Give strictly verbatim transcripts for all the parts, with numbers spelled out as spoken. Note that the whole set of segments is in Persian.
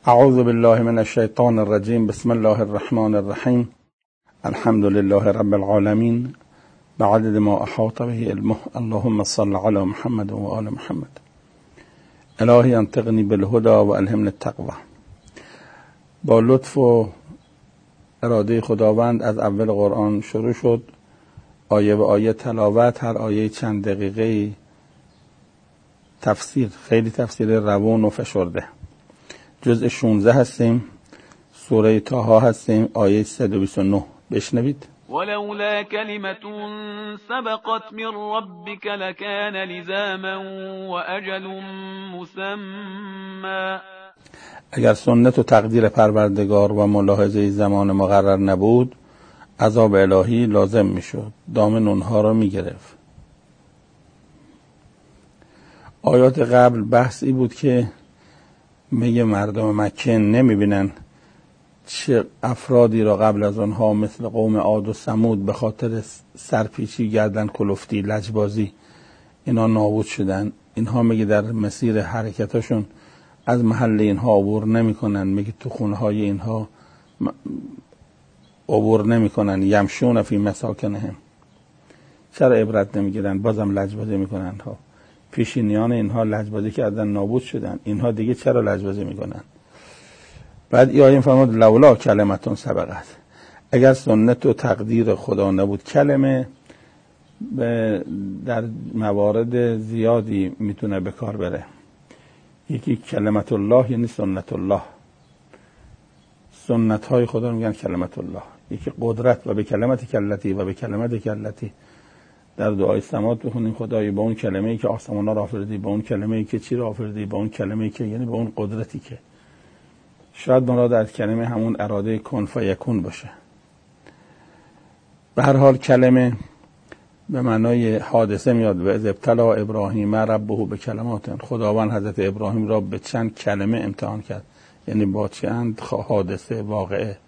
اعوذ بالله من الشیطان الرجیم. بسم الله الرحمن الرحیم. الحمد لله رب العالمین بعدد ما احاط به علمه. اللهم صل علی محمد و آل محمد. الهی انطقنی بالهدى و الهمنی التقوى. با لطف و اراده خداوند از اول قرآن شروع شد، آیه به آیه تلاوت، هر آیه چند دقیقه تفسیر، خیلی تفسیر روان و فشرده. جزء شانزده هستیم، سوره طه هستیم، آیه صد و بیست و نه. بشنوید. ولولا كلمة سبقت من ربك لكان لزاما وأجل مسمى. اگر سنت و تقدیر پروردگار و ملاحظه زمان مقرر نبود، عذاب الهی لازم میشد، دامن اونها را میگرفت. آیات قبل بحث ای بود که میگه مردم مکه نمیبینن چه افرادی را قبل از آنها مثل قوم عاد و ثمود به خاطر سرپیچی، گردن کلفتی، لجبازی اینا نابود شدن. اینها میگه در مسیر حرکتاشون از محل اینها عبور نمیکنن، میگه تو خونه های اینها عبور نمیکنن. یمشون فی مساکنهم. چرا عبرت نمیگیرن؟ بازم لجبازی میکنن. ها پیشینیان اینها لجبازی کردن، نابود شدن. اینها دیگه چرا لجبازی میکنن؟ بعد ای آیه فرمود لولا کلمتون سبقت. اگر سنت و تقدیر خدا نبود. کلمه در موارد زیادی میتونه به کار بره. یکی کلمت الله یعنی سنت الله، سنت های خدا میگن کلمت الله. یکی قدرت، و به کلمت کلتی و به کلمت کلتی در دعای سماعت بخونیم خدای با اون کلمه ای که آسمان ها را آفریدی، با اون کلمه ای که چی را آفریدی، با اون کلمه ای که، یعنی با اون قدرتی که. شاید مراد از کلمه همون اراده کن فیکون باشه. به هر حال کلمه به معنای حادثه میاد. و اذ ابتلا ابراهیم ربه به کلمات. خداوند حضرت ابراهیم را به چند کلمه امتحان کرد، یعنی با چند حادثه واقعه.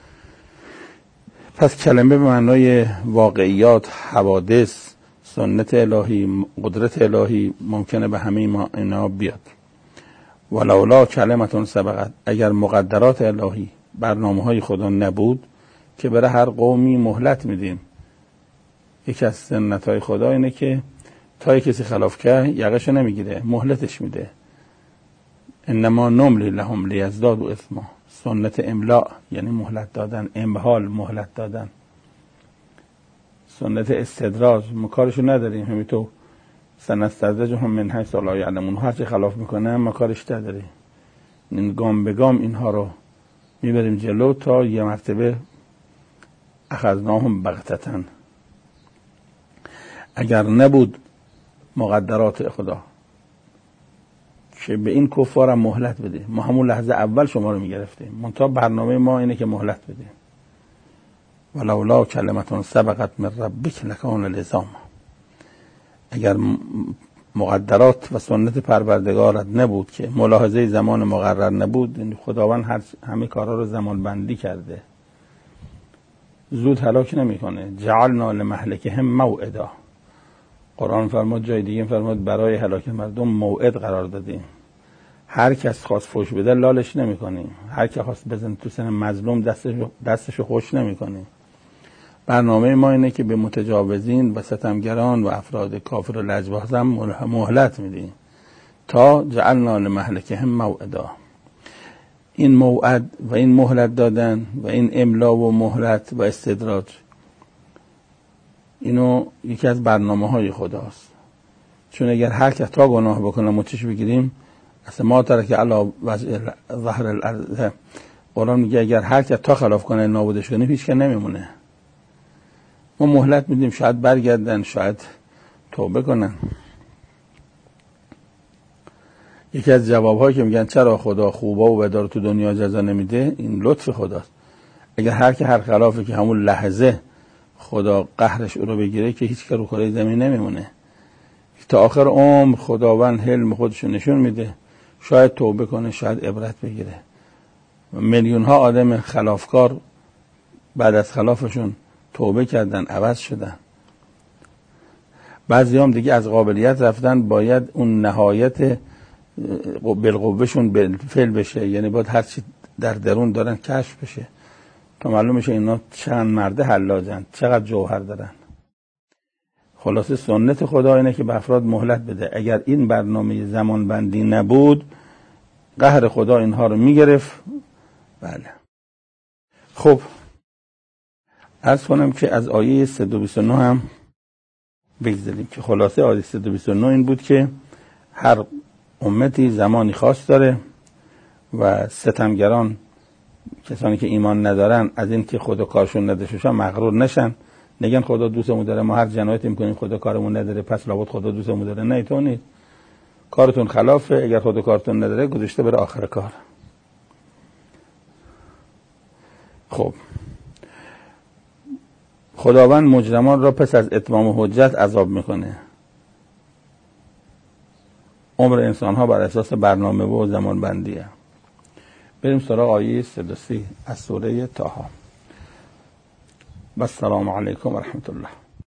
پس کلمه به معنای واقعیات، حوادث، سنت الهی، قدرت الهی ممکنه به همه ما اینا بیاد. ولولا کلمتون سبقت. اگر مقدرات الهی، برنامه های خدا نبود که برای هر قومی مهلت میدیم. یکی از سنت های خدا اینه که تا کسی خلاف کرد یقش نمیگیره، مهلتش میده. انما نملی لهم لیزدادوا اثما. سنت املاء یعنی مهلت دادن، امهال مهلت دادن. سنت استدراج ما کارشو نداریم، همینطور سنستدرجهم من حیث لا یعلمون. هر چی خلاف میکنن ما کارش نداریم. این گام به گام اینها رو میبریم جلو تا یه مرتبه اخذناهم بغتة. اگر نبود مقدرات خدا که به این کفار هم مهلت بده، ما همون لحظه اول شما رو میگرفتیم. منتها برنامه ما اینه که مهلت بدیم. ولولا کلمتون سبقت من ربک لکان لزاما. اگر مقدرات و سنت پروردگارت نبود که ملاحظه زمان مقرر نبود، یعنی خداوند هر همه کارا رو زمان بندی کرده، زود هلاک نمیکنه. جعلنا لمهلکهم موعدا. قرآن فرمود، جای دیگه فرمود برای هلاک مردم موعد قرار دادیم. هر کس خواست فوش بده لالش نمی‌کنیم. هر کی خواست بزنه تو سن مظلوم دستش دستشو خوش نمی‌کنیم. برنامه ما اینه که به متجاوزین و ستمگران و افراد کافر و لجباز هم مهلت میدیم تا جعلنا لمهلکهم موعدا. این موعد و این مهلت دادن و این املا و مهلت و استدراج، اینو یکی از برنامه های خداست. چون اگر هر کس تا گناه بکنه مچش بگیریم، اصلا ما ترک علی وضع ظهر الارض. قرآن میگه اگر هر کس تا خلاف کنه نابودش کنه هیچ که نمیمونه. ما مهلت میدیم، شاید برگردن، شاید توبه کنن. یکی از جوابهایی که میگن چرا خدا خوبا و بدار تو دنیا جزا نمیده، این لطف خداست. اگر هر کی هر خلافه که همون لحظه خدا قهرش او رو بگیره که هیچ که رو کره زمین نمیمونه. تا آخر عمر خداوند حلم خودشو نشون میده. شاید توبه کنه، شاید عبرت بگیره. میلیون ها آدم خلافکار بعد از خلافشون توبه کردن، عوض شدن. بعضی هم دیگه از قابلیت رفتن، باید اون نهایت بالقوهشون بالفعل بشه، یعنی باید هر چی در درون دارن کشف بشه تا معلوم میشه اینا چند مرده حلاجن، چقدر جوهر دارن. خلاصه سنت خدا اینه که به افراد مهلت بده. اگر این برنامه زمان بندی نبود قهر خدا اینها رو میگرفت. بله. خب عرض کنم که از آیه صد و بیست و نه هم بگذاریم که خلاصه آیه صد و بیست و نه این بود که هر امتی زمانی خاص داره و ستمگران، کسانی که ایمان ندارن، از این که خدا کارشون نداشتن مغرور نشن، نگن خدا دوستمون داره، ما هر جنایتی میکنیم خدا کارمون نداره پس لابد خدا دوستمون داره. نه تو نیست، کارتون خلافه. اگر خدا کارتون نداره گذاشته بره آخر کار. خب خداوند مجرمان را پس از اتمام حجت عذاب میکنه. عمر انسان ها بر اساس برنامه و زمان بندیه. بریم سراغ آیه صد و سی از سوره طه. السلام علیکم و رحمت الله.